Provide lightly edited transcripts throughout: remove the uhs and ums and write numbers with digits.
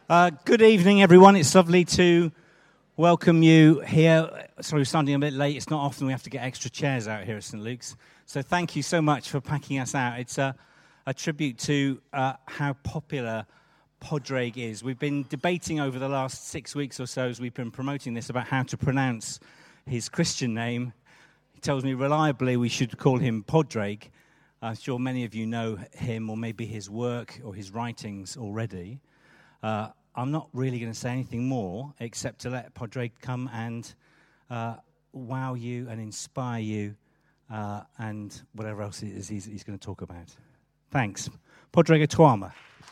Good evening, everyone. It's lovely to welcome you here. Sorry, we're starting a bit late. It's not often we have to get extra chairs out here at St. Luke's. So thank you so much for packing us out. It's a tribute to how popular Padraig is. We've been debating over the last 6 weeks or so as we've been promoting this about how to pronounce his Christian name. He tells me reliably we should call him Padraig. I'm sure many of you know him or maybe his work or his writings already. I'm not really going to say anything more except to let Padraig come and wow you and inspire you and whatever else it is he's going to talk about. Thanks. Padraig Atwama.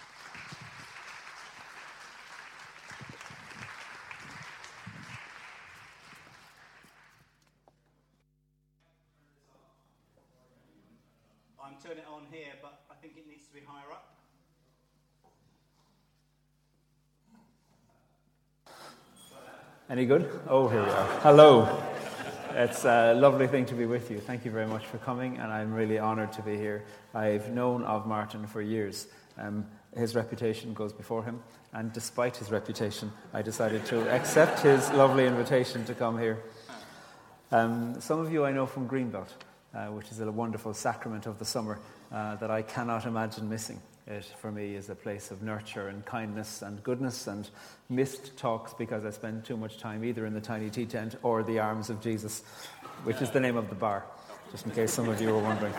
I'm turning it on here, but I think it needs to be higher up. Any good? Oh, here we are. Hello. It's a lovely thing to be with you. Thank you very much for coming, and I'm really honoured to be here. I've known of Martin for years. His reputation goes before him, and despite his reputation, I decided to accept his lovely invitation to come here. Some of you I know from Greenbelt, which is a wonderful sacrament of the summer that I cannot imagine missing. It, for me, is a place of nurture and kindness and goodness and missed talks because I spend too much time either in the tiny tea tent or the arms of Jesus, which is the name of the bar, just in case some of you were wondering.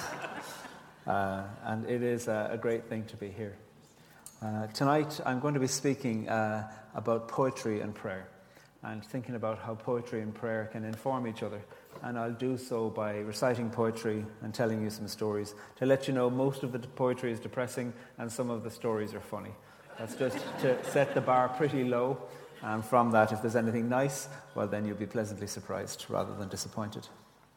And it is a great thing to be here. Tonight, I'm going to be speaking about poetry and prayer and thinking about how poetry and prayer can inform each other. And I'll do so by reciting poetry and telling you some stories to let you know most of the poetry is depressing and some of the stories are funny. That's just to set the bar pretty low. And from that, if there's anything nice, well, then you'll be pleasantly surprised rather than disappointed.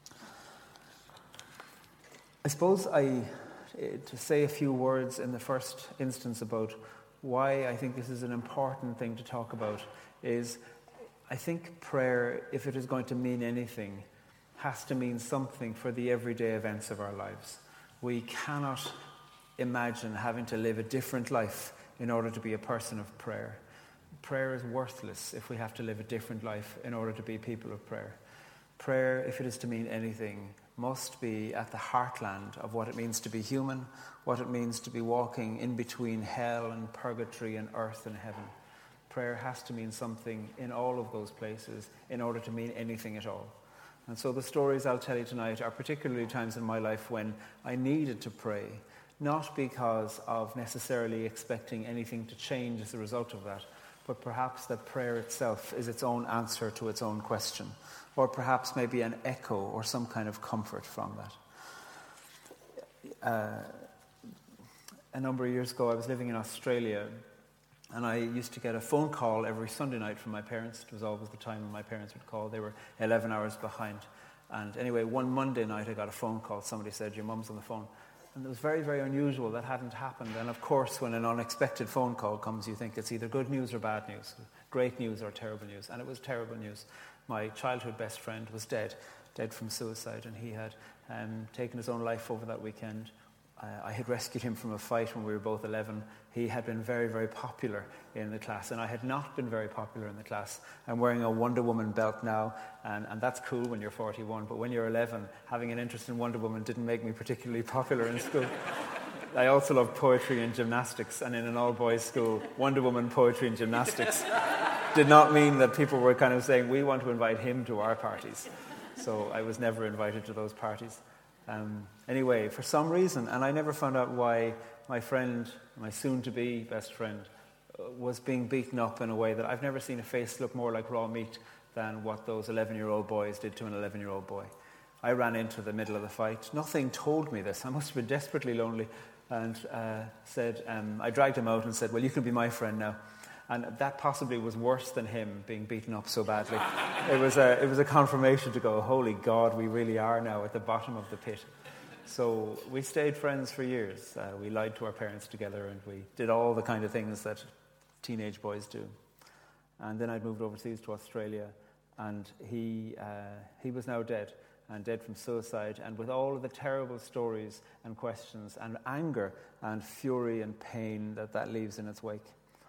I suppose to say a few words in the first instance about why I think this is an important thing to talk about is I think prayer, if it is going to mean anything, has to mean something for the everyday events of our lives. We cannot imagine having to live a different life in order to be a person of prayer. Prayer is worthless if we have to live a different life in order to be people of prayer. Prayer, if it is to mean anything, must be at the heartland of what it means to be human, what it means to be walking in between hell and purgatory and earth and heaven. Prayer has to mean something in all of those places in order to mean anything at all. And so the stories I'll tell you tonight are particularly times in my life when I needed to pray, not because of necessarily expecting anything to change as a result of that, but perhaps that prayer itself is its own answer to its own question, or perhaps maybe an echo or some kind of comfort from that. A number of years ago, I was living in Australia, and I used to get a phone call every Sunday night from my parents. It was always the time when my parents would call. They were 11 hours behind. And anyway, one Monday night I got a phone call. Somebody said, "Your mum's on the phone." And it was very, very unusual. That hadn't happened. And of course, when an unexpected phone call comes, you think it's either good news or bad news, great news or terrible news. And it was terrible news. My childhood best friend was dead from suicide. And he had taken his own life over that weekend. I had rescued him from a fight when we were both 11. He had been very, very popular in the class, and I had not been very popular in the class. I'm wearing a Wonder Woman belt now, and that's cool when you're 41, but when you're 11, having an interest in Wonder Woman didn't make me particularly popular in school. I also loved poetry and gymnastics, and in an all-boys school, Wonder Woman, poetry and gymnastics did not mean that people were kind of saying, we want to invite him to our parties. So I was never invited to those parties. Anyway, for some reason, and I never found out why, my friend, my soon-to-be best friend, was being beaten up in a way that I've never seen a face look more like raw meat than what those 11-year-old boys did to an 11-year-old boy. I ran into the middle of the fight. Nothing told me this. I must have been desperately lonely, and I dragged him out and said, "Well, you can be my friend now." And that possibly was worse than him being beaten up so badly. It was a confirmation to go, holy God, we really are now at the bottom of the pit. So we stayed friends for years. We lied to our parents together, and we did all the kind of things that teenage boys do. And then I'd moved overseas to Australia, and he was now dead, and dead from suicide, and with all of the terrible stories and questions and anger and fury and pain that leaves in its wake.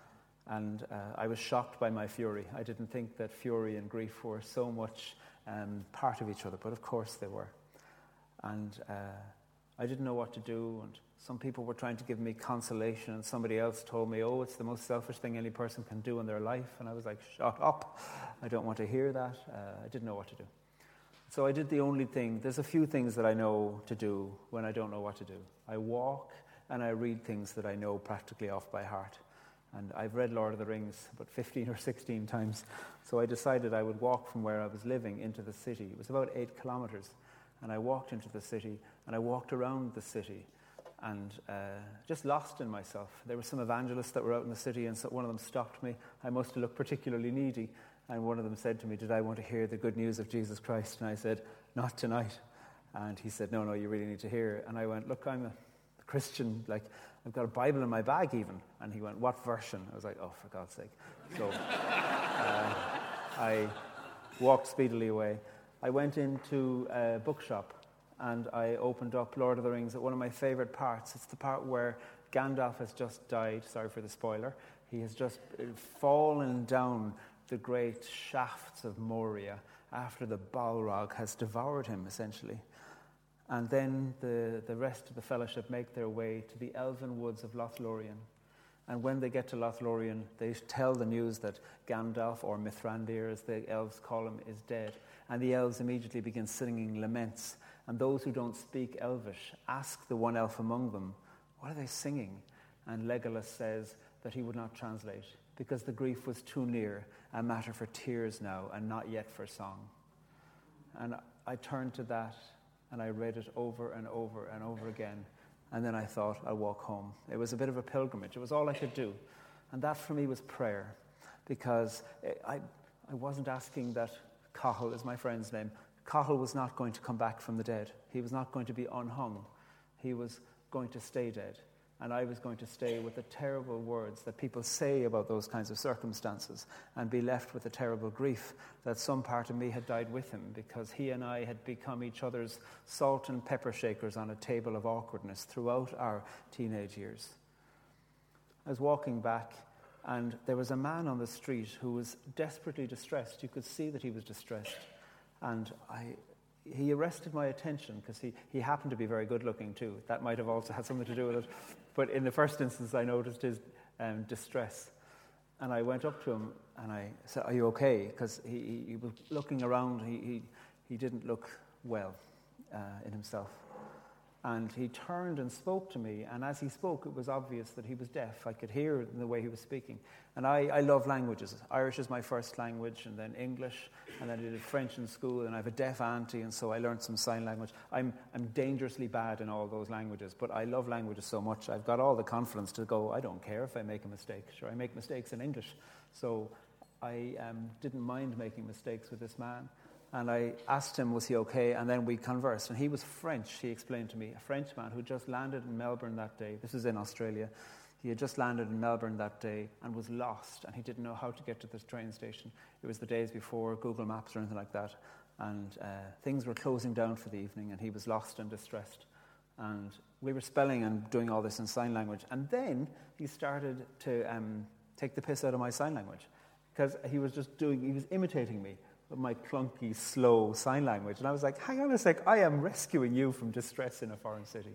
And I was shocked by my fury. I didn't think that fury and grief were so much part of each other, but of course they were. And I didn't know what to do, and some people were trying to give me consolation, and somebody else told me, oh, it's the most selfish thing any person can do in their life. And I was like, shut up. I don't want to hear that. I didn't know what to do. So I did the only thing. There's a few things that I know to do when I don't know what to do. I walk and I read things that I know practically off by heart. And I've read Lord of the Rings about 15 or 16 times. So I decided I would walk from where I was living into the city. It was about 8 kilometers. And I walked into the city, and I walked around the city, and just lost in myself. There were some evangelists that were out in the city, and so one of them stopped me. I must have looked particularly needy. And one of them said to me, did I want to hear the good news of Jesus Christ? And I said, not tonight. And he said, no, you really need to hear it. And I went, look, I'm a Christian, like, I've got a Bible in my bag even. And he went, what version? I was like, oh, for God's sake. So I walked speedily away. I went into a bookshop and I opened up Lord of the Rings at one of my favorite parts. It's the part where Gandalf has just died. Sorry for the spoiler. He has just fallen down the great shafts of Moria after the Balrog has devoured him, essentially. And then the rest of the fellowship make their way to the elven woods of Lothlorien. And when they get to Lothlorien, they tell the news that Gandalf, or Mithrandir as the elves call him, is dead. And the elves immediately begin singing laments. And those who don't speak Elvish ask the one elf among them, what are they singing? And Legolas says that he would not translate, because the grief was too near, a matter for tears now, and not yet for song. And I turned to that, and I read it over and over and over again. And then I thought, I'll walk home. It was a bit of a pilgrimage. It was all I could do. And that for me was prayer, because I wasn't asking that. Cathal is my friend's name. Cathal was not going to come back from the dead. He was not going to be unhung. He was going to stay dead. And I was going to stay with the terrible words that people say about those kinds of circumstances and be left with the terrible grief that some part of me had died with him, because he and I had become each other's salt and pepper shakers on a table of awkwardness throughout our teenage years. I was walking back, and there was a man on the street who was desperately distressed. You could see that he was distressed. And he arrested my attention because he happened to be very good looking too. That might have also had something to do with it. But in the first instance, I noticed his distress. And I went up to him and I said, are you okay? Because he was looking around. He didn't look well in himself. And he turned and spoke to me. And as he spoke, it was obvious that he was deaf. I could hear it in the way he was speaking. And I love languages. Irish is my first language, and then English, and then I did French in school, and I have a deaf auntie, and so I learned some sign language. I'm dangerously bad in all those languages, but I love languages so much. I've got all the confidence to go, I don't care if I make a mistake. Sure, I make mistakes in English. So I didn't mind making mistakes with this man. And I asked him, was he okay? And then we conversed. And he was French, he explained to me, a Frenchman who just landed in Melbourne that day. This is in Australia. He had just landed in Melbourne that day and was lost, and he didn't know how to get to this train station. It was the days before Google Maps or anything like that. And things were closing down for the evening, and he was lost and distressed. And we were spelling and doing all this in sign language. And then he started to take the piss out of my sign language, because he was imitating me with my clunky, slow sign language. And I was like, hang on a sec, I am rescuing you from distress in a foreign city.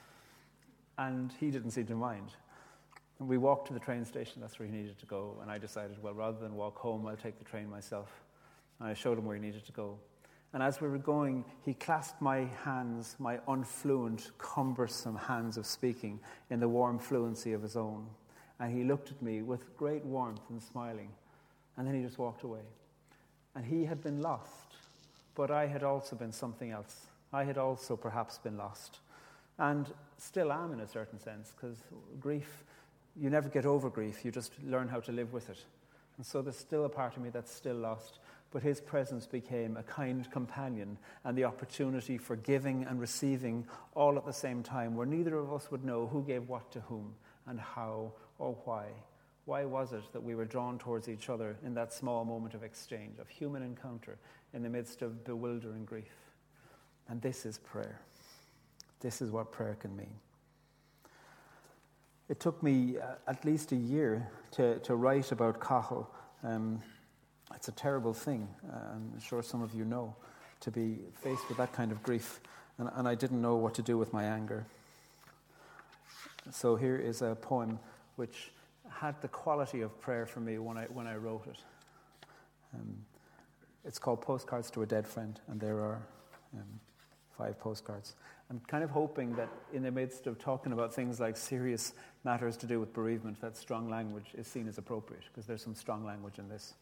And he didn't seem to mind. And we walked to the train station, that's where he needed to go. And I decided, well, rather than walk home, I'll take the train myself. And I showed him where he needed to go. And as we were going, he clasped my hands, my unfluent, cumbersome hands of speaking, in the warm fluency of his own. And he looked at me with great warmth and smiling. And then he just walked away. And he had been lost, but I had also been something else. I had also perhaps been lost, and still am in a certain sense, because grief, you never get over grief, you just learn how to live with it. And so there's still a part of me that's still lost, but his presence became a kind companion and the opportunity for giving and receiving all at the same time, where neither of us would know who gave what to whom and how or why. Why was it that we were drawn towards each other in that small moment of exchange, of human encounter, in the midst of bewildering grief? And this is prayer. This is what prayer can mean. It took me at least a year to write about Cathal. It's a terrible thing, I'm sure some of you know, to be faced with that kind of grief. And I didn't know what to do with my anger. So here is a poem which had the quality of prayer for me when I wrote it. It's called Postcards to a Dead Friend, and there are 5 postcards. I'm kind of hoping that in the midst of talking about things like serious matters to do with bereavement, that strong language is seen as appropriate, because there's some strong language in this.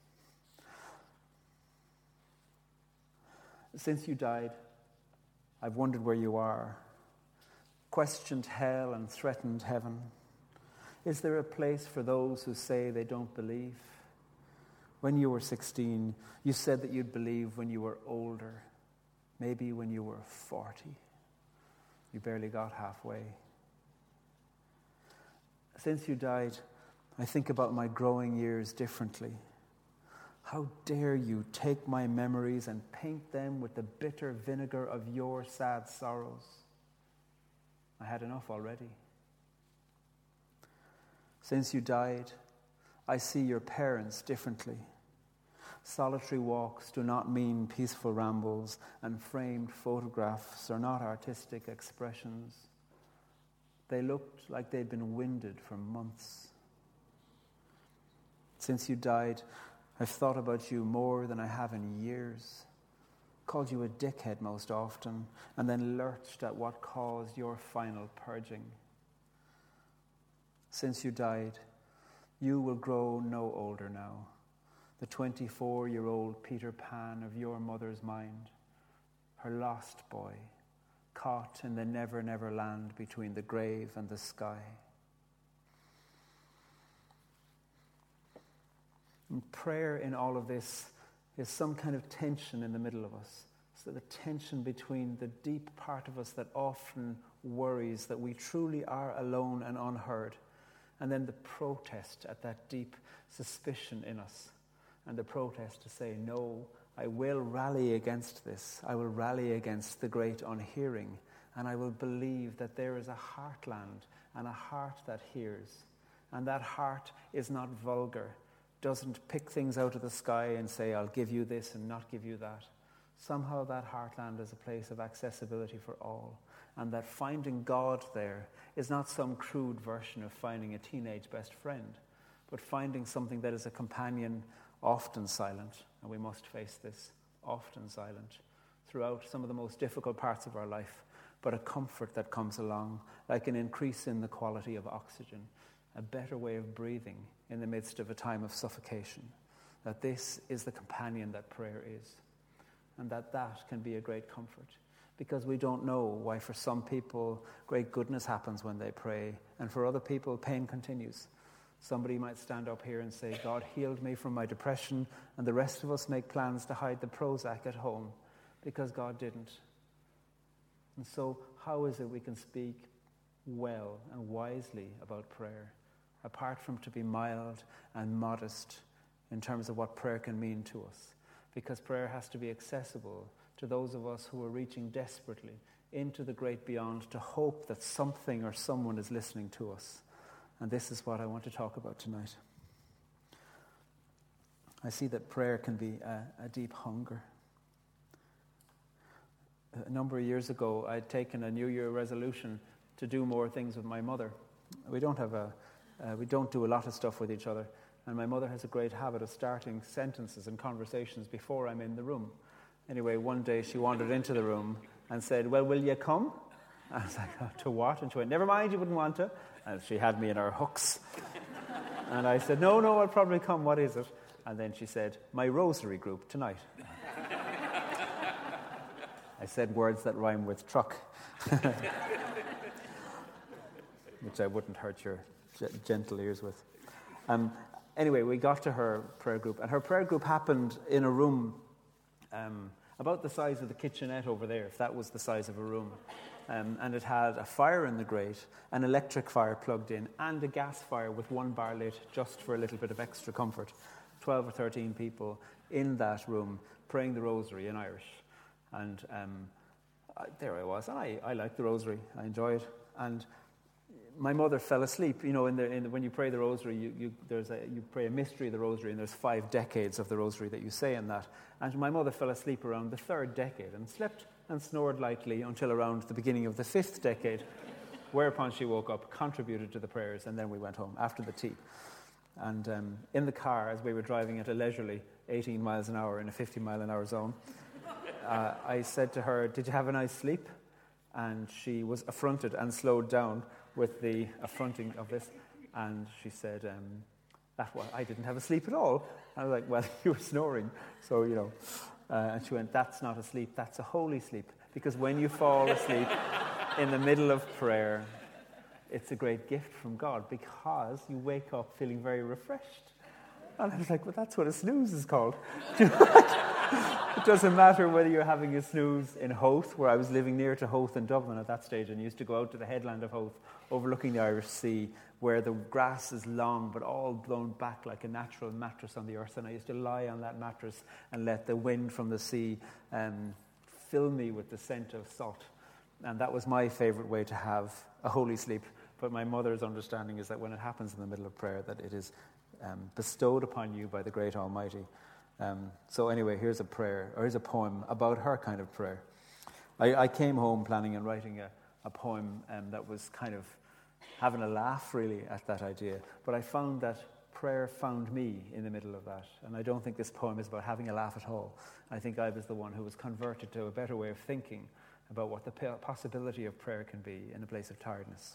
Since you died, I've wondered where you are, questioned hell and threatened heaven. Is there a place for those who say they don't believe? When you were 16, you said that you'd believe when you were older, maybe when you were 40. You barely got halfway. Since you died, I think about my growing years differently. How dare you take my memories and paint them with the bitter vinegar of your sad sorrows? I had enough already. Since you died, I see your parents differently. Solitary walks do not mean peaceful rambles, and framed photographs are not artistic expressions. They looked like they'd been winded for months. Since you died, I've thought about you more than I have in years. Called you a dickhead most often, and then lurched at what caused your final purging. Since you died, you will grow no older now. The 24-year-old Peter Pan of your mother's mind, her lost boy, caught in the never, never land between the grave and the sky. And prayer in all of this is some kind of tension in the middle of us. So the tension between the deep part of us that often worries that we truly are alone and unheard, and then the protest at that deep suspicion in us, and the protest to say, no, I will rally against this. I will rally against the great unhearing, and I will believe that there is a heartland and a heart that hears, and that heart is not vulgar, doesn't pick things out of the sky and say, I'll give you this and not give you that. Somehow that heartland is a place of accessibility for all, and that finding God there is not some crude version of finding a teenage best friend, but finding something that is a companion, often silent, and we must face this, often silent, throughout some of the most difficult parts of our life, but a comfort that comes along, like an increase in the quality of oxygen, a better way of breathing in the midst of a time of suffocation, that this is the companion that prayer is, and that can be a great comfort, because we don't know why for some people great goodness happens when they pray, and for other people pain continues. Somebody might stand up here and say, God healed me from my depression, and the rest of us make plans to hide the Prozac at home because God didn't. And so how is it we can speak well and wisely about prayer, apart from to be mild and modest in terms of what prayer can mean to us? Because prayer has to be accessible to those of us who are reaching desperately into the great beyond to hope that something or someone is listening to us. And this is what I want to talk about tonight. I see that prayer can be a deep hunger. A number of years ago, I'd taken a New Year resolution to do more things with my mother. We don't do a lot of stuff with each other, and my mother has a great habit of starting sentences and conversations before I'm in the room. Anyway, one day she wandered into the room and said, well, will you come? I was like, oh, to what? And she went, never mind, you wouldn't want to. And she had me in her hooks. And I said, no, I'll probably come. What is it? And then she said, my rosary group tonight. I said words that rhyme with truck, which I wouldn't hurt your gentle ears with. Anyway, we got to her prayer group, and her prayer group happened in a room about the size of the kitchenette over there, if that was the size of a room. And it had a fire in the grate, an electric fire plugged in, and a gas fire with one bar lit just for a little bit of extra comfort. 12 or 13 people in that room praying the rosary in Irish. And there I was. And I liked the rosary. I enjoyed it. And my mother fell asleep. You know, when you pray the rosary, you pray a mystery of the rosary, and there's 5 decades of the rosary that you say in that. And my mother fell asleep around the 3rd decade and slept and snored lightly until around the beginning of the 5th decade, whereupon she woke up, contributed to the prayers, and then we went home after the tea. And in the car, as we were driving at a leisurely 18 miles an hour in a 50-mile-an-hour zone, I said to her, "Did you have a nice sleep?" And she was affronted and slowed down with the affronting of this. And she said, I didn't have a sleep at all. I was like, "Well, you were snoring." So, you know. And she went, "That's not a sleep, that's a holy sleep." Because when you fall asleep in the middle of prayer, it's a great gift from God, because you wake up feeling very refreshed. And I was like, "Well, that's what a snooze is called." It doesn't matter whether you're having a snooze in Howth, where I was living near to Howth in Dublin at that stage, and used to go out to the headland of Howth, overlooking the Irish Sea, where the grass is long but all blown back like a natural mattress on the earth. And I used to lie on that mattress and let the wind from the sea fill me with the scent of salt. And that was my favorite way to have a holy sleep. But my mother's understanding is that when it happens in the middle of prayer, that it is bestowed upon you by the great Almighty. So anyway, here's a poem about her kind of prayer. I came home planning on writing a poem that was kind of having a laugh really at that idea. But I found that prayer found me in the middle of that. And I don't think this poem is about having a laugh at all. I think I was the one who was converted to a better way of thinking about what the possibility of prayer can be in a place of tiredness.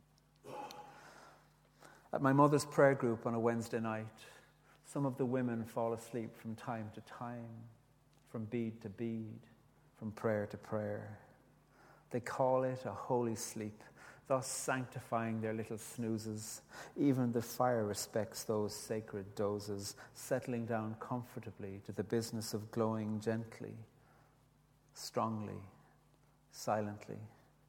At my mother's prayer group on a Wednesday night, some of the women fall asleep from time to time, from bead to bead, from prayer to prayer. They call it a holy sleep, thus sanctifying their little snoozes. Even the fire respects those sacred dozes, settling down comfortably to the business of glowing gently, strongly, silently.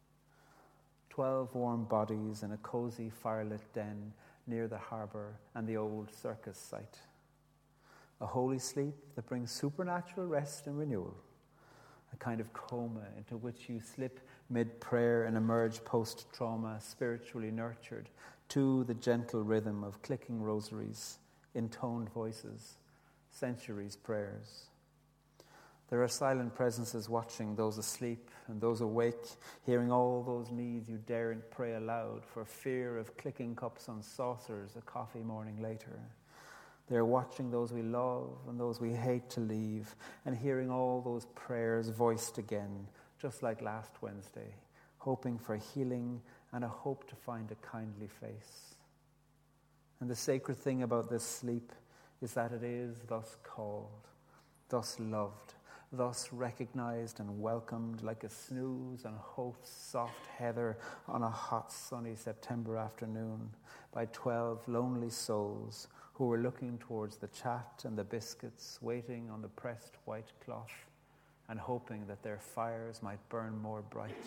12 warm bodies in a cozy firelit den near the harbour and the old circus site. A holy sleep that brings supernatural rest and renewal. A kind of coma into which you slip mid-prayer and emerge post-trauma, spiritually nurtured to the gentle rhythm of clicking rosaries, intoned voices, centuries' prayers. There are silent presences watching those asleep and those awake, hearing all those needs you daren't pray aloud for fear of clicking cups on saucers a coffee morning later. They're watching those we love and those we hate to leave, and hearing all those prayers voiced again, just like last Wednesday, hoping for healing and a hope to find a kindly face. And the sacred thing about this sleep is that it is thus called, thus loved, thus recognized and welcomed like a snooze on Howth's soft heather on a hot sunny September afternoon by 12 lonely souls who were looking towards the chat and the biscuits, waiting on the pressed white cloth and hoping that their fires might burn more bright.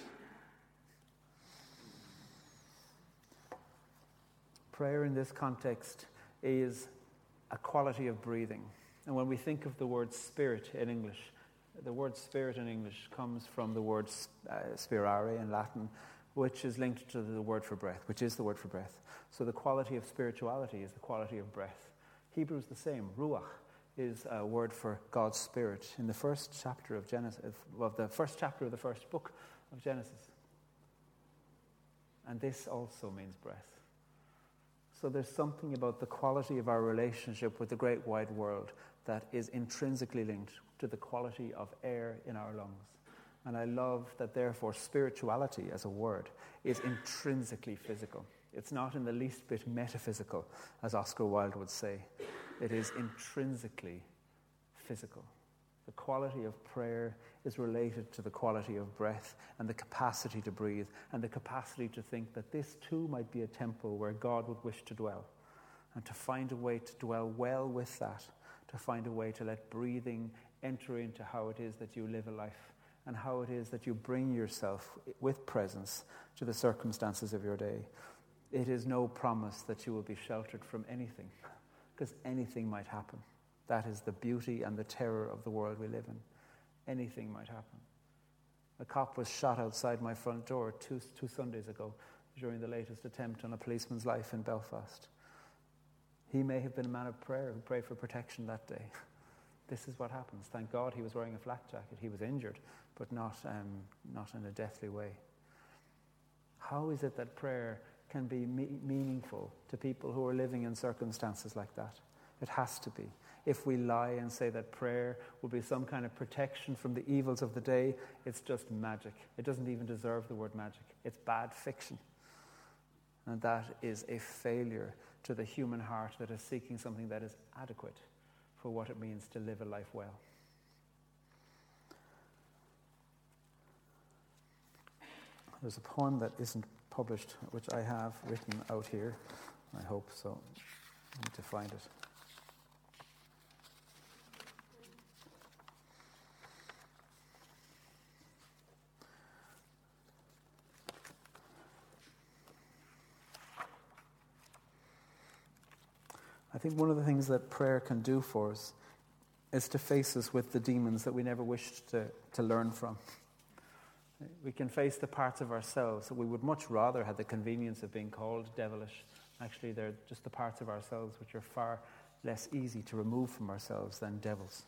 Prayer in this context is a quality of breathing. And when we think of the word spirit in English, the word spirit in English comes from the word spirare in Latin, which is linked to the word for breath, which is the word for breath. So the quality of spirituality is the quality of breath. Hebrew is the same. Ruach is a word for God's Spirit in the first chapter of Genesis, the first chapter of the first book of Genesis. And this also means breath. So there's something about the quality of our relationship with the great wide world that is intrinsically linked to the quality of air in our lungs. And I love that, therefore, spirituality as a word is intrinsically physical. It's not in the least bit metaphysical, as Oscar Wilde would say. It is intrinsically physical. The quality of prayer is related to the quality of breath and the capacity to breathe and the capacity to think that this too might be a temple where God would wish to dwell, and to find a way to dwell well with that, to find a way to let breathing enter into how it is that you live a life and how it is that you bring yourself with presence to the circumstances of your day. It is no promise that you will be sheltered from anything, because anything might happen. That is the beauty and the terror of the world we live in. Anything might happen. A cop was shot outside my front door two Sundays ago. during the latest attempt on a policeman's life in Belfast. He may have been a man of prayer who prayed for protection that day. This is what happens. Thank God he was wearing a flak jacket. He was injured, but not in a deathly way. How is it that prayer can be meaningful to people who are living in circumstances like that? It has to be. If we lie and say that prayer will be some kind of protection from the evils of the day, it's just magic. It doesn't even deserve the word magic. It's bad fiction. And that is a failure to the human heart that is seeking something that is adequate for what it means to live a life well. There's a poem that isn't published, which I have written out here. I hope so. I need to find it. I think one of the things that prayer can do for us is to face us with the demons that we never wished to learn from. We can face the parts of ourselves that we would much rather have the convenience of being called devilish. Actually, they're just the parts of ourselves which are far less easy to remove from ourselves than devils.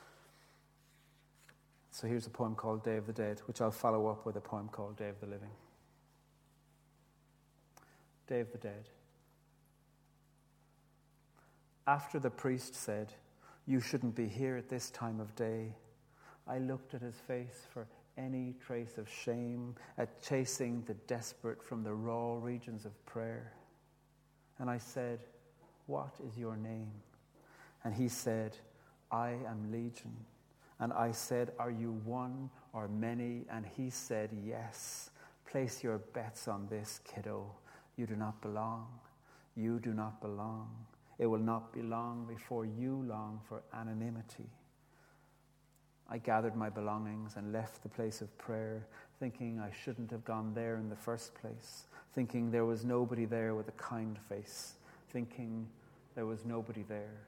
So here's a poem called Day of the Dead, which I'll follow up with a poem called Day of the Living. Day of the Dead. After the priest said, "You shouldn't be here at this time of day," I looked at his face for any trace of shame at chasing the desperate from the raw regions of prayer. And I said, "What is your name?" And he said, "I am Legion." And I said, "Are you one or many?" And he said, "Yes. Place your bets on this, kiddo. You do not belong. You do not belong. It will not be long before you long for anonymity." I gathered my belongings and left the place of prayer, thinking I shouldn't have gone there in the first place, thinking there was nobody there with a kind face, thinking there was nobody there.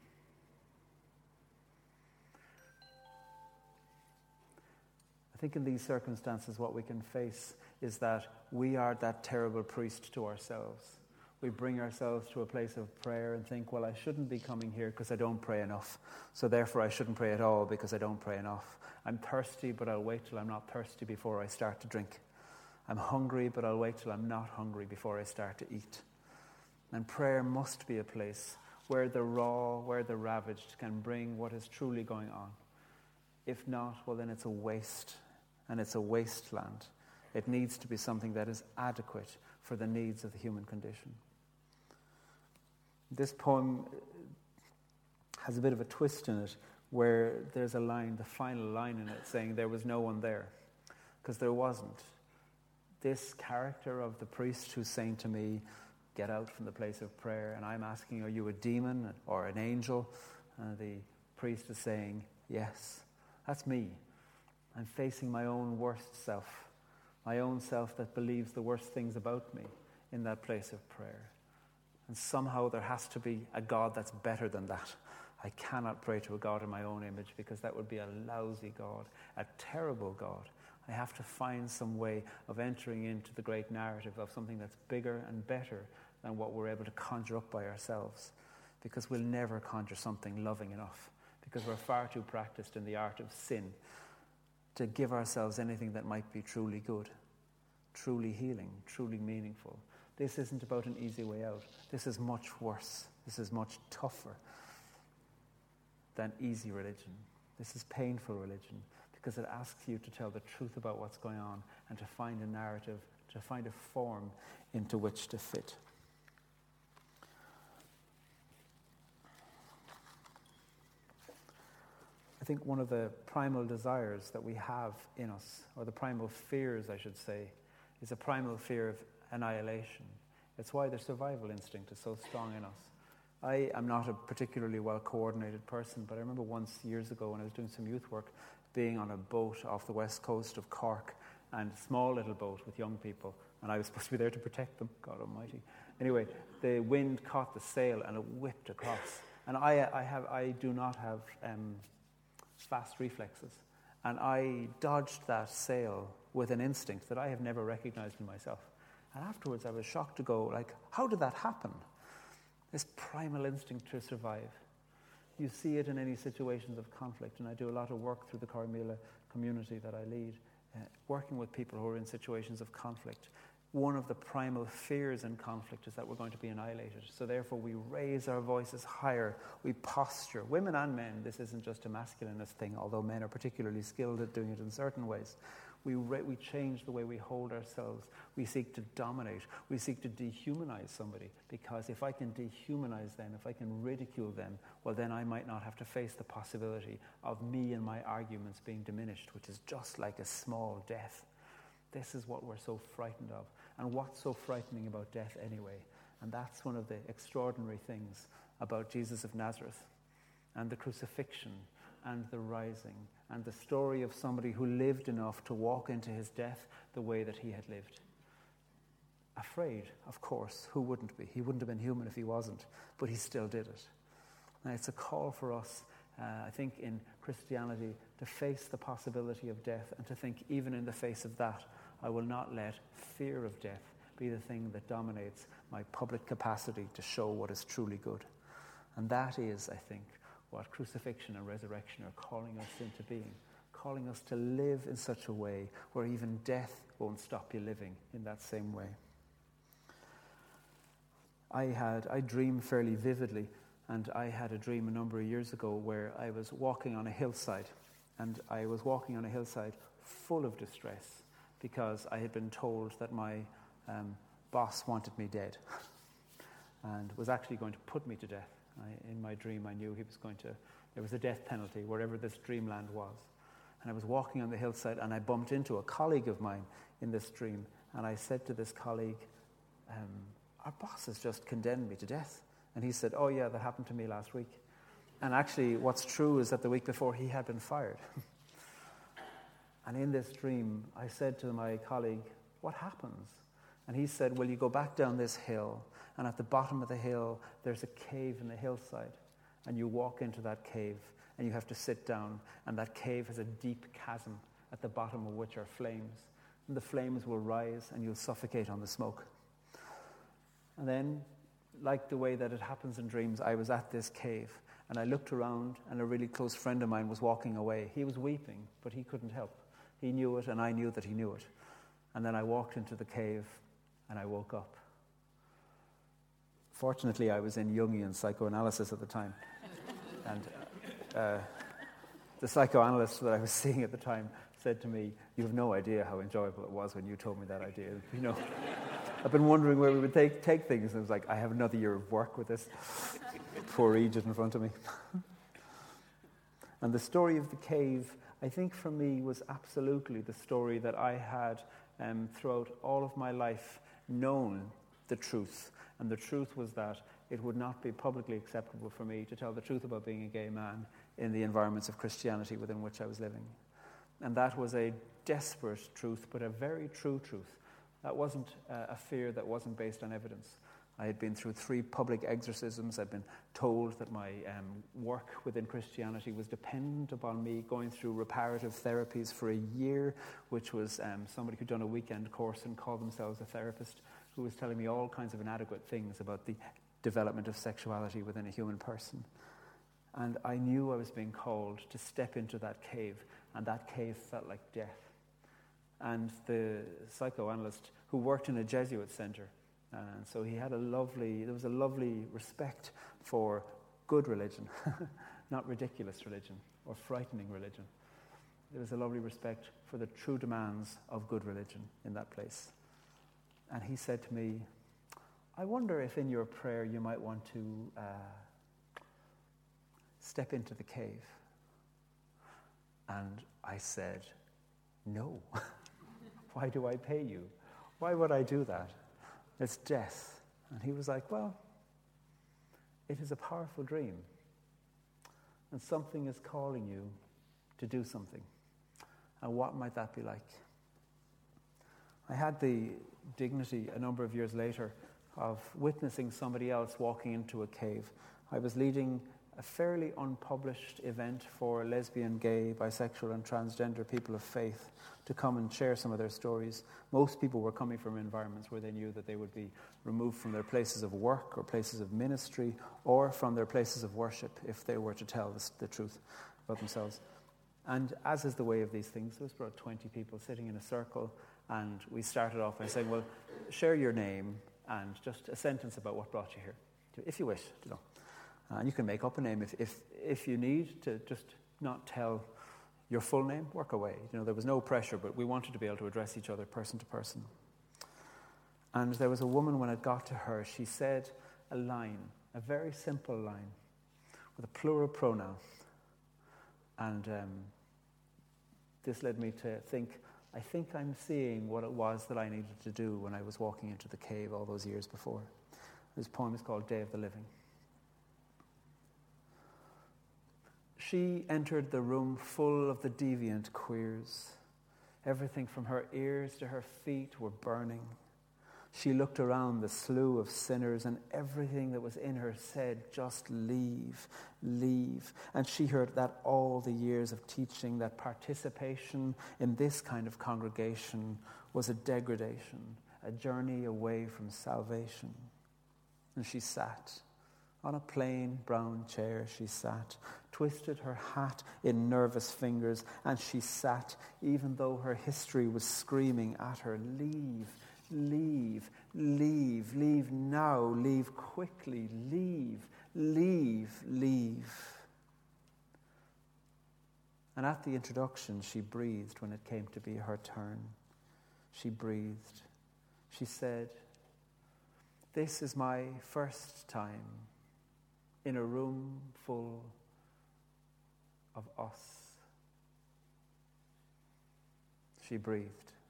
I think in these circumstances what we can face is that we are that terrible priest to ourselves. We bring ourselves to a place of prayer and think, well, I shouldn't be coming here because I don't pray enough. So therefore I shouldn't pray at all because I don't pray enough. I'm thirsty, but I'll wait till I'm not thirsty before I start to drink. I'm hungry, but I'll wait till I'm not hungry before I start to eat. And prayer must be a place where the raw, where the ravaged can bring what is truly going on. If not, well, then it's a waste, and it's a wasteland. It needs to be something that is adequate for the needs of the human condition. This poem has a bit of a twist in it where there's a line, the final line in it, saying there was no one there, because there wasn't. This character of the priest who's saying to me, get out from the place of prayer, and I'm asking, are you a demon or an angel? And the priest is saying, yes, that's me. I'm facing my own worst self, my own self that believes the worst things about me in that place of prayer. And somehow there has to be a God that's better than that. I cannot pray to a God in my own image because that would be a lousy God, a terrible God. I have to find some way of entering into the great narrative of something that's bigger and better than what we're able to conjure up by ourselves, because we'll never conjure something loving enough, because we're far too practiced in the art of sin to give ourselves anything that might be truly good, truly healing, truly meaningful. This isn't about an easy way out. This is much worse. This is much tougher than easy religion. This is painful religion because it asks you to tell the truth about what's going on and to find a narrative, to find a form into which to fit. I think one of the primal desires that we have in us, or the primal fears, I should say, is a primal fear of annihilation. It's why the survival instinct is so strong in us. I am not a particularly well-coordinated person, but I remember once years ago when I was doing some youth work, being on a boat off the west coast of Cork, and a small little boat with young people, and I was supposed to be there to protect them, God almighty. Anyway, the wind caught the sail and it whipped across. And I do not have fast reflexes. And I dodged that sail with an instinct that I have never recognized in myself. And afterwards I was shocked to go, like, how did that happen? This primal instinct to survive. You see it in any situations of conflict, and I do a lot of work through the Corrymeela community that I lead, working with people who are in situations of conflict. One of the primal fears in conflict is that we're going to be annihilated. So therefore we raise our voices higher, we posture. Women and men, this isn't just a masculinist thing, although men are particularly skilled at doing it in certain ways. We change the way we hold ourselves. We seek to dominate. We seek to dehumanize somebody, because if I can dehumanize them, if I can ridicule them, well, then I might not have to face the possibility of me and my arguments being diminished, which is just like a small death. This is what we're so frightened of. And what's so frightening about death anyway? And that's one of the extraordinary things about Jesus of Nazareth and the crucifixion and the rising and the story of somebody who lived enough to walk into his death the way that he had lived. Afraid, of course. Who wouldn't be? He wouldn't have been human if he wasn't, but he still did it. And it's a call for us, I think, in Christianity to face the possibility of death and to think, even in the face of that, I will not let fear of death be the thing that dominates my public capacity to show what is truly good. And that is, I think, what crucifixion and resurrection are calling us into being, calling us to live in such a way where even death won't stop you living in that same way. I dream fairly vividly, and I had a dream a number of years ago where I was walking on a hillside, and I was walking on a hillside full of distress because I had been told that my boss wanted me dead and was actually going to put me to death. In my dream, I knew he was going to, there was a death penalty wherever this dreamland was. And I was walking on the hillside, and I bumped into a colleague of mine in this dream, and I said to this colleague, our boss has just condemned me to death. And he said, oh yeah, that happened to me last week. And actually, what's true is that the week before, he had been fired. And in this dream, I said to my colleague, what happens? And he said, well, you go back down this hill, and at the bottom of the hill, there's a cave in the hillside. And you walk into that cave, and you have to sit down, and that cave has a deep chasm at the bottom of which are flames. And the flames will rise, and you'll suffocate on the smoke. And then, like the way that it happens in dreams, I was at this cave, and I looked around, and a really close friend of mine was walking away. He was weeping, but he couldn't help. He knew it, and I knew that he knew it. And then I walked into the cave, and I woke up. Fortunately, I was in Jungian psychoanalysis at the time. And the psychoanalyst that I was seeing at the time said to me, you have no idea how enjoyable it was when you told me that idea. You know, I've been wondering where we would take things. And I was like, I have another year of work with this. Poor Egypt in front of me. And the story of the cave, I think for me, was absolutely the story that I had throughout all of my life known the truth. And the truth was that it would not be publicly acceptable for me to tell the truth about being a gay man in the environments of Christianity within which I was living. And that was a desperate truth, but a very true truth. That wasn't a fear that wasn't based on evidence. I had been through 3 public exorcisms. I'd been told that my work within Christianity was dependent upon me going through reparative therapies for a year, which was somebody who'd done a weekend course and called themselves a therapist, who was telling me all kinds of inadequate things about the development of sexuality within a human person. And I knew I was being called to step into that cave, and that cave felt like death. And the psychoanalyst who worked in a Jesuit center, and so he had there was a lovely respect for good religion, not ridiculous religion or frightening religion. There was a lovely respect for the true demands of good religion in that place. And he said to me, I wonder if in your prayer you might want to step into the cave. And I said, no. Why do I pay you? Why would I do that? It's death. And he was like, well, it is a powerful dream. And something is calling you to do something. And what might that be like? I had the dignity a number of years later of witnessing somebody else walking into a cave. I was leading a fairly unpublished event for lesbian, gay, bisexual and transgender people of faith to come and share some of their stories. Most people were coming from environments where they knew that they would be removed from their places of work or places of ministry or from their places of worship if they were to tell the truth about themselves. And as is the way of these things, there was about 20 people sitting in a circle, and we started off by saying, well, share your name and just a sentence about what brought you here, if you wish, And you can make up a name if you need to just not tell your full name, work away. There was no pressure, but we wanted to be able to address each other person to person. And there was a woman, when it got to her, she said a line, a very simple line, with a plural pronoun. And this led me to think, I think I'm seeing what it was that I needed to do when I was walking into the cave all those years before. This poem is called Day of the Living. She entered the room full of the deviant queers. Everything from her ears to her feet were burning. She looked around the slew of sinners, and everything that was in her said, just leave, leave. And she heard that all the years of teaching, that participation in this kind of congregation was a degradation, a journey away from salvation. And she sat. On a plain brown chair she sat, twisted her hat in nervous fingers, and she sat even though her history was screaming at her, leave, leave, leave, leave now, leave quickly, leave, leave, leave. And at the introduction she breathed when it came to be her turn. She breathed. She said, this is my first time in a room full of us. She breathed.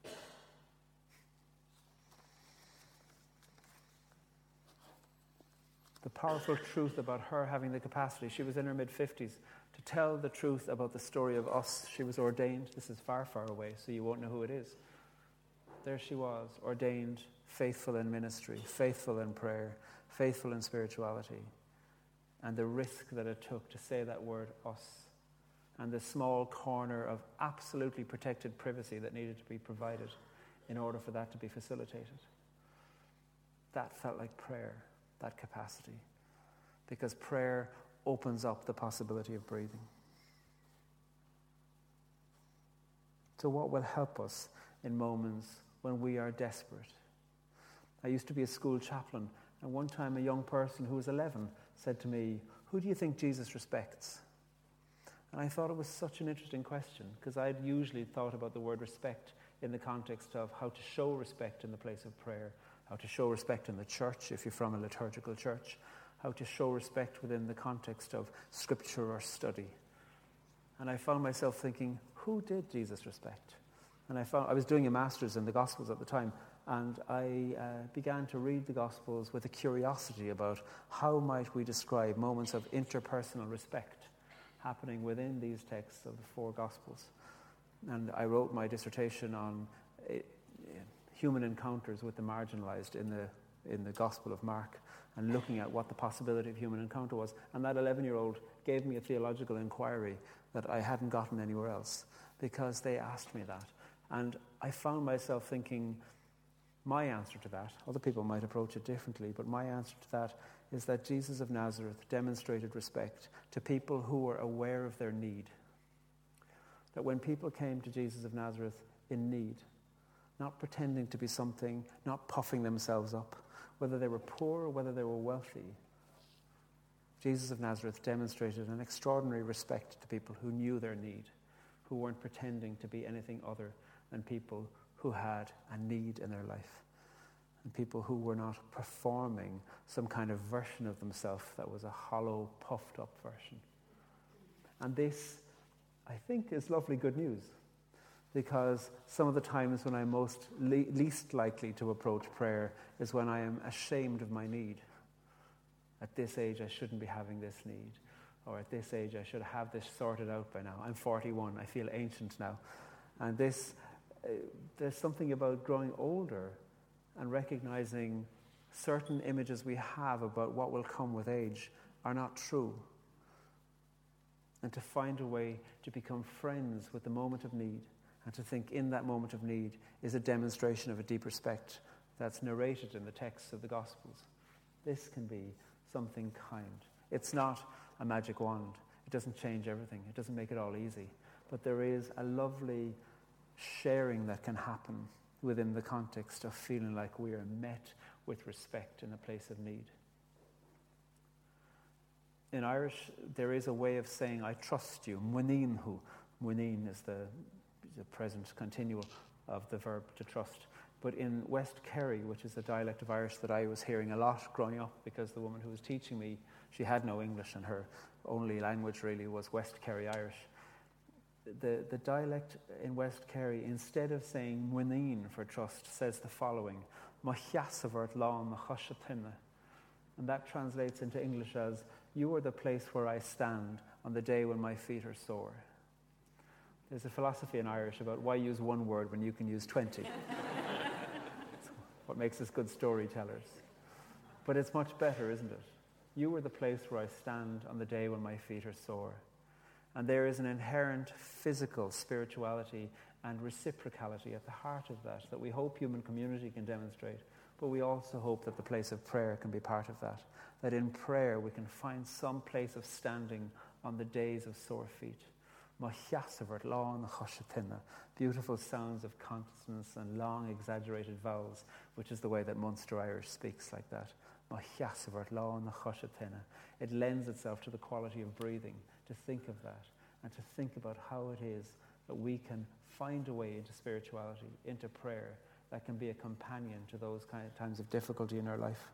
The powerful truth about her having the capacity, she was in her mid-50s, to tell the truth about the story of us. She was ordained. This is far, far away, so you won't know who it is. There she was, ordained, faithful in ministry, faithful in prayer, faithful in spirituality. And the risk that it took to say that word, us, and the small corner of absolutely protected privacy that needed to be provided in order for that to be facilitated. That felt like prayer, that capacity, because prayer opens up the possibility of breathing. So what will help us in moments when we are desperate? I used to be a school chaplain, and one time a young person who was 11 said to me, who do you think Jesus respects? And I thought it was such an interesting question, because I'd usually thought about the word respect in the context of how to show respect in the place of prayer, how to show respect in the church if you're from a liturgical church, how to show respect within the context of scripture or study. And I found myself thinking, who did Jesus respect? And I was doing a master's in the Gospels at the time, and I began to read the Gospels with a curiosity about how might we describe moments of interpersonal respect happening within these texts of the four Gospels. And I wrote my dissertation on human encounters with the marginalized in the Gospel of Mark, and looking at what the possibility of human encounter was. And that 11-year-old gave me a theological inquiry that I hadn't gotten anywhere else, because they asked me that. And I found myself thinking, my answer to that, other people might approach it differently, but my answer to that is that Jesus of Nazareth demonstrated respect to people who were aware of their need. That when people came to Jesus of Nazareth in need, not pretending to be something, not puffing themselves up, whether they were poor or whether they were wealthy, Jesus of Nazareth demonstrated an extraordinary respect to people who knew their need, who weren't pretending to be anything other than people who had a need in their life, and people who were not performing some kind of version of themselves that was a hollow, puffed up version. And this, I think, is lovely good news, because some of the times when I'm most least likely to approach prayer is when I am ashamed of my need. At this age, I shouldn't be having this need. Or at this age, I should have this sorted out by now. I'm 41. I feel ancient now. And there's something about growing older and recognizing certain images we have about what will come with age are not true. And to find a way to become friends with the moment of need And to think in that moment of need is a demonstration of a deep respect that's narrated in the texts of the Gospels. This can be something kind. It's not a magic wand. It doesn't change everything. It doesn't make it all easy. But there is a lovely sharing that can happen within the context of feeling like we are met with respect in a place of need. In Irish, there is a way of saying, I trust you. Muinínhu. Muinín is the present continual of the verb to trust. But in West Kerry, which is a dialect of Irish that I was hearing a lot growing up, because the woman who was teaching me, she had no English and her only language really was West Kerry Irish. The dialect in West Kerry, instead of saying muinín for trust, says the following, Ma cheasavert lá na choshatinna. And that translates into English as, you are the place where I stand on the day when my feet are sore. There's a philosophy in Irish about why use one word when you can use 20. What makes us good storytellers. But it's much better, isn't it? You are the place where I stand on the day when my feet are sore. And there is an inherent physical spirituality and reciprocality at the heart of that we hope human community can demonstrate. But we also hope that the place of prayer can be part of that. That in prayer we can find some place of standing on the days of sore feet. Beautiful sounds of consonants and long exaggerated vowels, which is the way that Munster Irish speaks like that. It lends itself to the quality of breathing, to think of that, and to think about how it is that we can find a way into spirituality, into prayer, that can be a companion to those kind of times of difficulty in our life.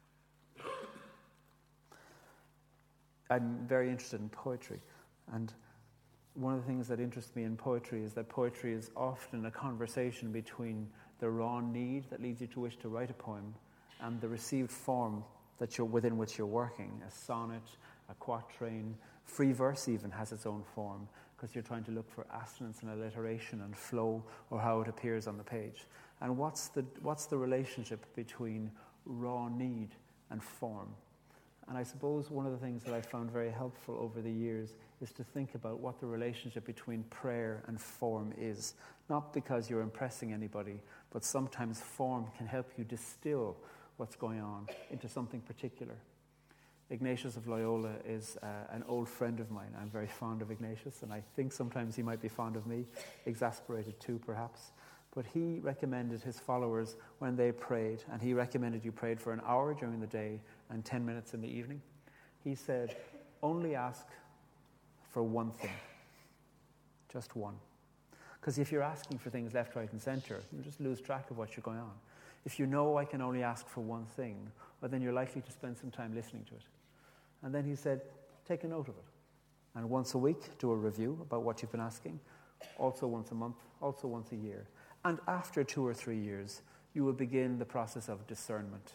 I'm very interested in poetry, and one of the things that interests me in poetry is that poetry is often a conversation between the raw need that leads you to wish to write a poem and the received form that within which you're working. A sonnet, a quatrain, free verse even has its own form because you're trying to look for assonance and alliteration and flow or how it appears on the page. And what's the relationship between raw need and form? And I suppose one of the things that I found very helpful over the years is to think about what the relationship between prayer and form is. Not because you're impressing anybody, but sometimes form can help you distill what's going on into something particular. Ignatius of Loyola is an old friend of mine. I'm very fond of Ignatius, and I think sometimes he might be fond of me, exasperated too, perhaps. But he recommended his followers when they prayed, and he recommended you prayed for an hour during the day and 10 minutes in the evening. He said, only ask for one thing. Just one. Because if you're asking for things left, right, and center, you just lose track of what you're going on. If you know I can only ask for one thing, well, then you're likely to spend some time listening to it. And then he said, take a note of it. And once a week, do a review about what you've been asking. Also once a month, also once a year. And after 2 or 3 years, you will begin the process of discernment.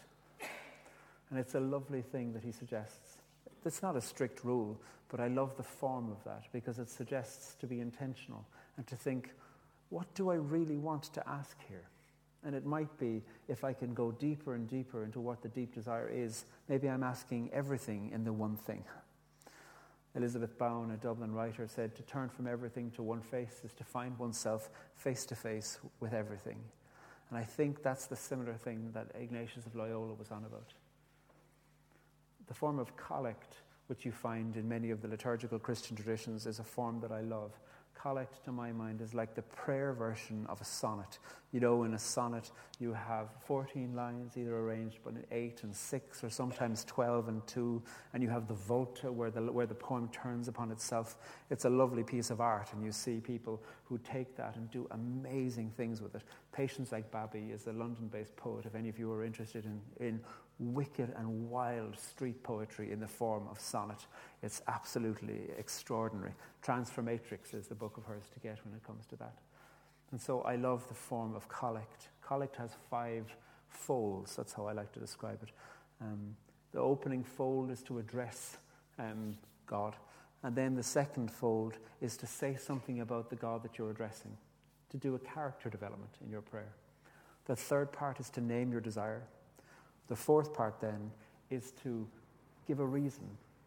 And it's a lovely thing that he suggests. It's not a strict rule, but I love the form of that because it suggests to be intentional and to think, what do I really want to ask here? And it might be, if I can go deeper and deeper into what the deep desire is, maybe I'm asking everything in the one thing. Elizabeth Bowen, a Dublin writer, said to turn from everything to one face is to find oneself face to face with everything. And I think that's the similar thing that Ignatius of Loyola was on about. The form of collect, which you find in many of the liturgical Christian traditions, is a form that I love. Collect, to my mind, is like the prayer version of a sonnet. You know, in a sonnet, you have 14 lines, either arranged in 8 and 6, or sometimes 12 and 2, and you have the volta, where the poem turns upon itself. It's a lovely piece of art, and you see people who take that and do amazing things with it. Patience Like Babbie is a London-based poet, if any of you are interested in wicked and wild street poetry in the form of sonnet. It's absolutely extraordinary. Transformatrix is the book of hers to get when it comes to that. And so I love the form of collect. Collect has 5 folds. That's how I like to describe it. The opening fold is to address God. And then the second fold is to say something about the God that you're addressing, to do a character development in your prayer. The third part is to name your desire. The fourth part then is to give a reason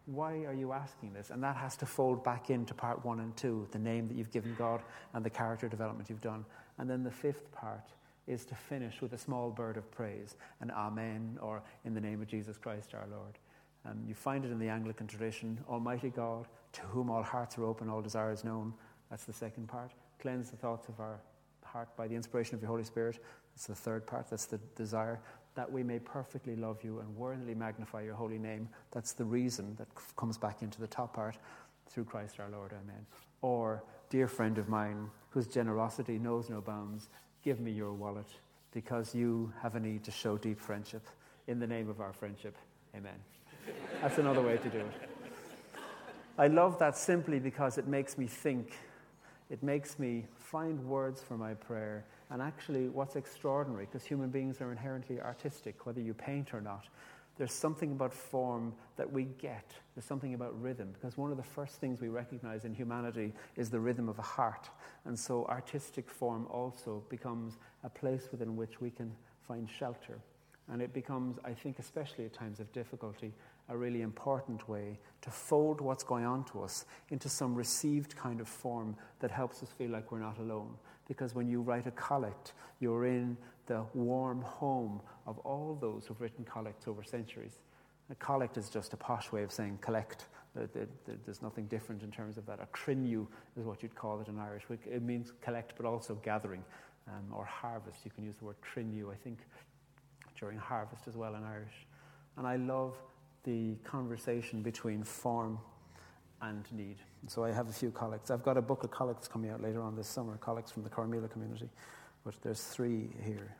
Why are you asking this? And that has to fold back into part 1 and 2, the name that you've given God and the character development you've done. And then the 5th part is to finish with a small bird of praise, an amen, or in the name of Jesus Christ our Lord. You find it in the Anglican tradition. Almighty God, to whom all hearts are open, all desires known. That's the 2nd part. Cleanse the thoughts of our heart by the inspiration of your Holy Spirit. That's the 3rd part. That's the desire. That we may perfectly love you and worthily magnify your holy name. That's the reason that comes back into the top part. Through Christ our Lord, amen. Or, dear friend of mine, whose generosity knows no bounds, give me your wallet, because you have a need to show deep friendship. In the name of our friendship, amen. That's another way to do it. I love that simply because it makes me think. It makes me find words for my prayer. And actually, what's extraordinary, because human beings are inherently artistic, whether you paint or not, there's something about form that we get. There's something about rhythm, because one of the first things we recognize in humanity is the rhythm of a heart. And so artistic form also becomes a place within which we can find shelter. And it becomes, I think, especially at times of difficulty, a really important way to fold what's going on to us into some received kind of form that helps us feel like we're not alone. Because when you write a collect, you're in the warm home of all those who've written collects over centuries. A collect is just a posh way of saying collect. There's nothing different in terms of that. A crinnew is what you'd call it in Irish. It means collect, but also gathering, or harvest. You can use the word crinnew, I think, during harvest as well in Irish. And I love the conversation between form and need. So I have a few collects. I've got a book of collects coming out later on this summer, collects from the Cormila community, but there's 3 here.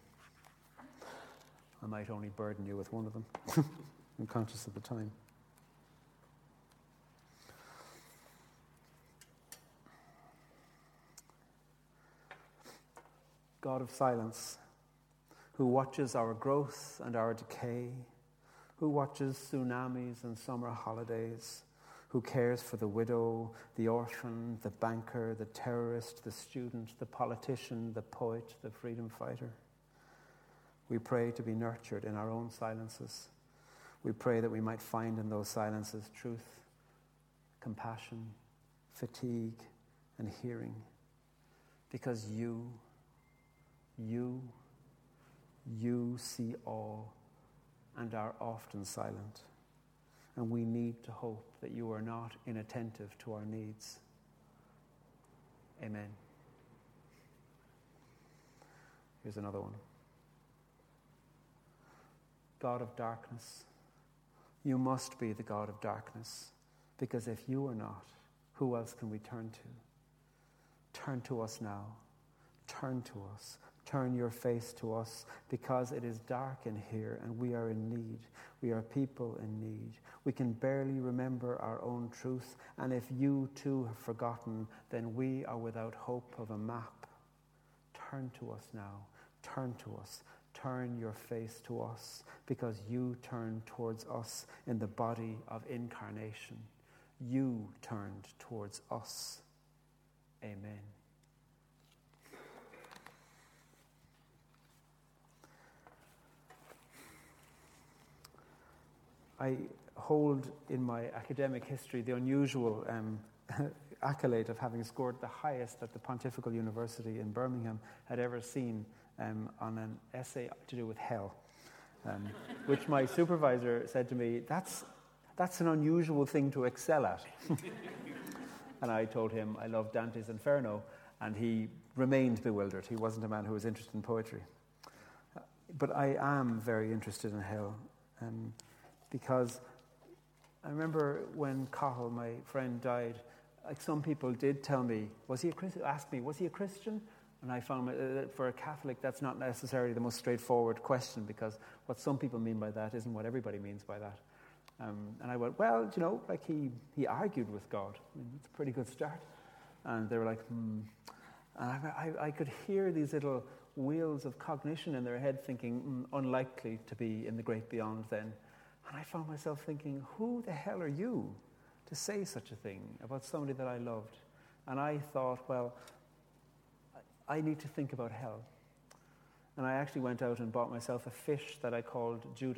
I might only burden you with one of them. I'm conscious of the time. God of silence, who watches our growth and our decay, who watches tsunamis and summer holidays, who cares for the widow, the orphan, the banker, the terrorist, the student, the politician, the poet, the freedom fighter. We pray to be nurtured in our own silences. We pray that we might find in those silences truth, compassion, fatigue, and hearing. Because you see all and are often silent. And we need to hope that you are not inattentive to our needs. Amen. Here's another one. God of darkness, you must be the God of darkness, because if you are not, who else can we turn to? Turn to us now. Turn to us. Turn your face to us, because it is dark in here and we are in need. We are people in need. We can barely remember our own truth, and if you too have forgotten, then we are without hope of a map. Turn to us now. Turn to us. Turn your face to us, because you turned towards us in the body of incarnation. You turned towards us. Amen. I hold in my academic history the unusual accolade of having scored the highest that the Pontifical University in Birmingham had ever seen on an essay to do with hell, which my supervisor said to me, that's an unusual thing to excel at. And I told him I loved Dante's Inferno, and he remained bewildered. He wasn't a man who was interested in poetry. But I am very interested in hell. Because I remember when Cathal, my friend, died, like some people did tell me, was he a Christian? And I found that for a Catholic, that's not necessarily the most straightforward question, because what some people mean by that isn't what everybody means by that. And I went, well, like he argued with God. I mean, it's a pretty good start. And they were like, And I could hear these little wheels of cognition in their head thinking, unlikely to be in the great beyond then. And I found myself thinking, who the hell are you to say such a thing about somebody that I loved? And I thought, well, I need to think about hell. And I actually went out and bought myself a fish that I called Judas,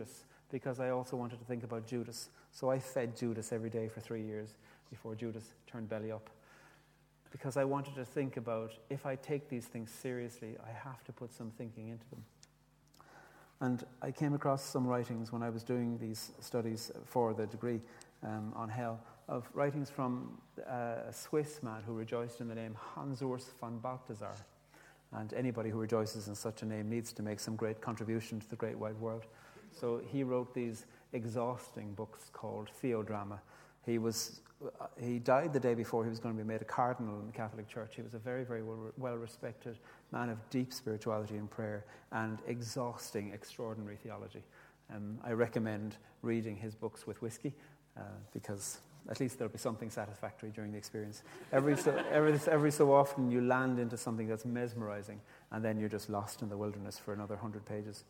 because I also wanted to think about Judas. So I fed Judas every day for 3 years before Judas turned belly up. Because I wanted to think about, if I take these things seriously, I have to put some thinking into them. And I came across some writings when I was doing these studies for the degree on hell, of writings from a Swiss man who rejoiced in the name Hans Urs von Balthasar. And anybody who rejoices in such a name needs to make some great contribution to the great wide world. So he wrote these exhausting books called Theodrama. He died the day before he was going to be made a cardinal in the Catholic Church. He was a very, very well-respected man of deep spirituality and prayer and exhausting, extraordinary theology. I recommend reading his books with whiskey because at least there'll be something satisfactory during the experience. Every so often you land into something that's mesmerizing, and then you're just lost in the wilderness for another 100 pages.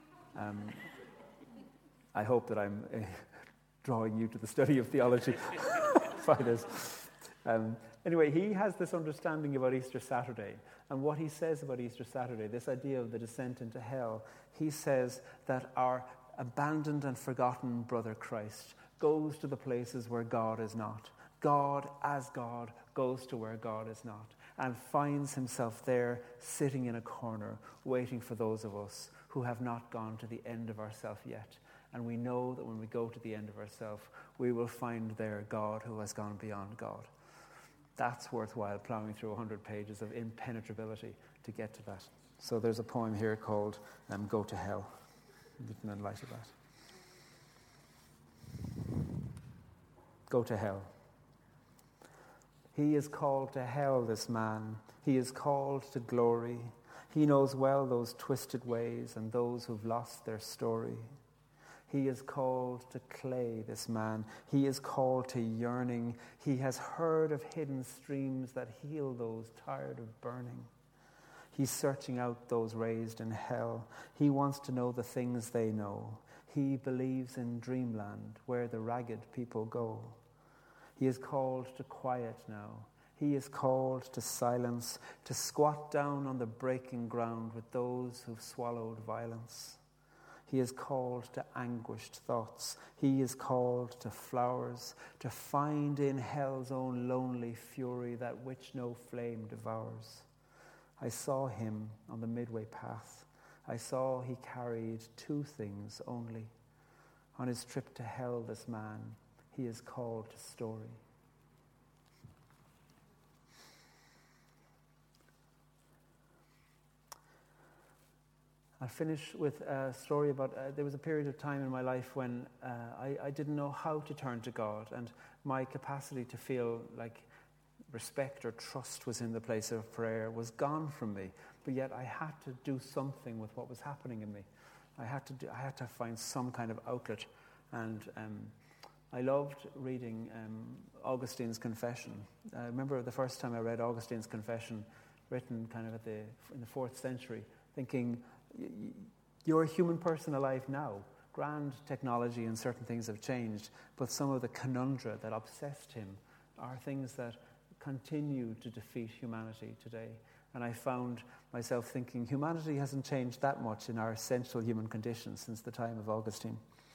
I hope that I'm drawing you to the study of theology by this. Anyway, he has this understanding about Easter Saturday, and what he says about Easter Saturday, this idea of the descent into hell, he says that our abandoned and forgotten brother Christ goes to the places where God is not. God, as God, goes to where God is not and finds himself there sitting in a corner waiting for those of us who have not gone to the end of ourself yet. And we know that when we go to the end of ourself, we will find there God who has gone beyond God. That's worthwhile plowing through 100 pages of impenetrability to get to that. So there's a poem here called Go to Hell, written in light of that. Go to hell. He is called to hell, this man. He is called to glory. He knows well those twisted ways and those who've lost their story. He is called to clay, this man. He is called to yearning. He has heard of hidden streams that heal those tired of burning. He's searching out those raised in hell. He wants to know the things they know. He believes in dreamland where the ragged people go. He is called to quiet now. He is called to silence, to squat down on the breaking ground with those who've swallowed violence. He is called to anguished thoughts. He is called to flowers, to find in hell's own lonely fury that which no flame devours. I saw him on the midway path. I saw he carried two things only. On his trip to hell, this man, he is called to story. I'll finish with a story about, there was a period of time in my life when I didn't know how to turn to God, and my capacity to feel like respect or trust was in the place of prayer was gone from me, but yet I had to do something with what was happening in me. I had to find some kind of outlet, and I loved reading Augustine's Confession. I remember the first time I read Augustine's Confession, written kind of in the 4th century, thinking, you're a human person alive now. Grand technology and certain things have changed, but some of the conundra that obsessed him are things that continue to defeat humanity today. And I found myself thinking, humanity hasn't changed that much in our essential human condition since the time of Augustine.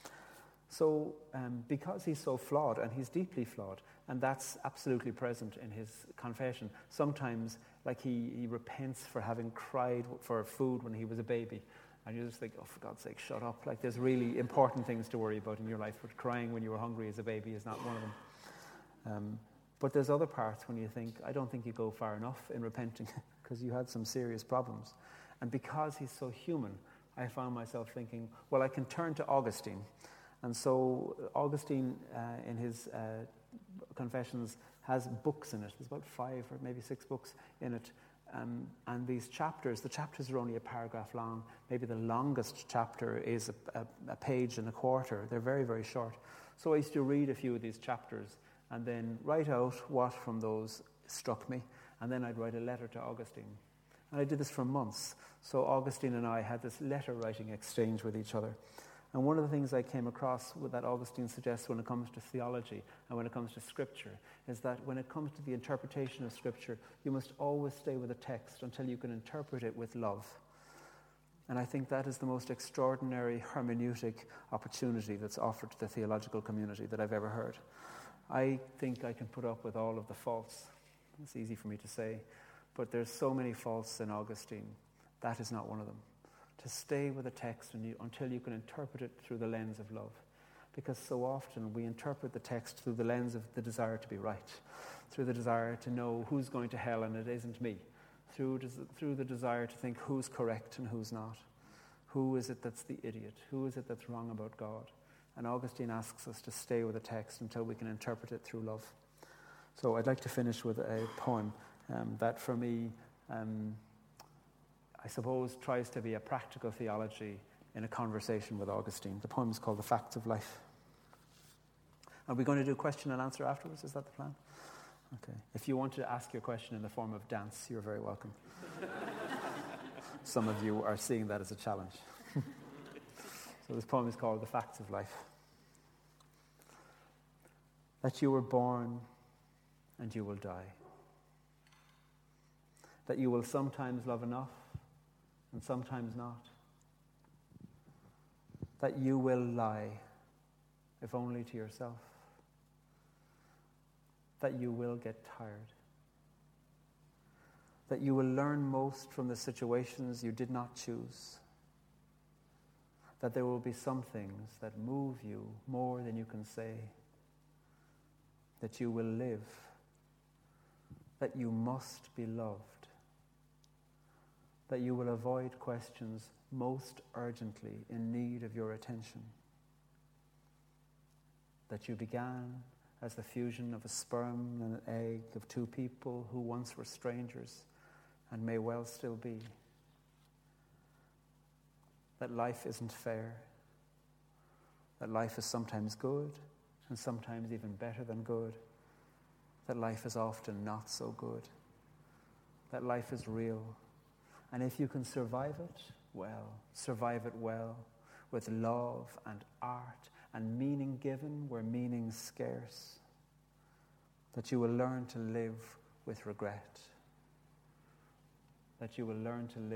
So because he's so flawed, and he's deeply flawed, and that's absolutely present in his confession, sometimes like he repents for having cried for food when he was a baby, and you just think, oh, for God's sake, shut up. Like, there's really important things to worry about in your life, but crying when you were hungry as a baby is not one of them. But there's other parts when you think, I don't think you go far enough in repenting because you had some serious problems. And because he's so human, I found myself thinking, well, I can turn to Augustine. And so Augustine, in his Confessions, has books in it. There's about 5 or maybe 6 books in it. And these chapters, the chapters are only a paragraph long. Maybe the longest chapter is a page and a quarter. They're very, very short. So I used to read a few of these chapters and then write out what from those struck me. And then I'd write a letter to Augustine. And I did this for months. So Augustine and I had this letter-writing exchange with each other. And one of the things I came across that Augustine suggests when it comes to theology and when it comes to Scripture is that when it comes to the interpretation of Scripture, you must always stay with a text until you can interpret it with love. And I think that is the most extraordinary hermeneutic opportunity that's offered to the theological community that I've ever heard. I think I can put up with all of the faults. It's easy for me to say, but there's so many faults in Augustine. That is not one of them. To stay with a text until you can interpret it through the lens of love. Because so often we interpret the text through the lens of the desire to be right, through the desire to know who's going to hell and it isn't me, through the desire to think who's correct and who's not. Who is it that's the idiot? Who is it that's wrong about God? And Augustine asks us to stay with the text until we can interpret it through love. So I'd like to finish with a poem that for me, I suppose, tries to be a practical theology in a conversation with Augustine. The poem is called The Facts of Life. Are we going to do question and answer afterwards? Is that the plan? Okay. If you want to ask your question in the form of dance, you're very welcome. Some of you are seeing that as a challenge. So this poem is called The Facts of Life. That you were born and you will die. That you will sometimes love enough and sometimes not. That you will lie, if only to yourself. That you will get tired. That you will learn most from the situations you did not choose. That there will be some things that move you more than you can say. That you will live. That you must be loved. That you will avoid questions most urgently in need of your attention. That you began as the fusion of a sperm and an egg of two people who once were strangers and may well still be. That life isn't fair. That life is sometimes good and sometimes even better than good. That life is often not so good. That life is real. And if you can survive it, well, survive it well, with love and art and meaning given where meaning's scarce. That you will learn to live with regret. That you will learn to live